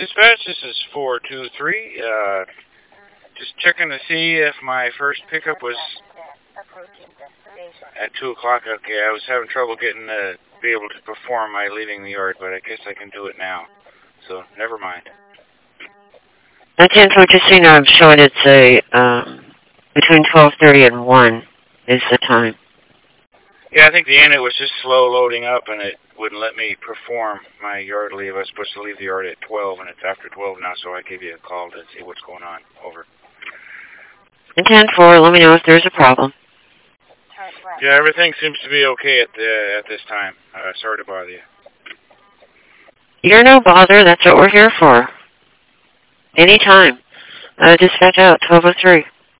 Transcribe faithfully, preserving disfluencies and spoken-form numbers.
Dispatch, this is four two three. Uh, just checking to see if my first pickup was at two o'clock. Okay, I was having trouble getting to be able to perform my leaving the yard, but I guess I can do it now. So, never mind. And ten four, just so you know, I'm showing it's a, um, between twelve thirty and one is the time. Yeah, I think the unit was just slow loading up, and it wouldn't let me perform my yard leave. I was supposed to leave the yard at twelve, and it's after twelve now, so I gave you a call to see what's going on. Over. And ten four, let me know if there's a problem. Yeah, everything seems to be okay at the at this time. Uh, sorry to bother you. You're no bother. That's what we're here for. Anytime. Uh, dispatch out, twelve oh three.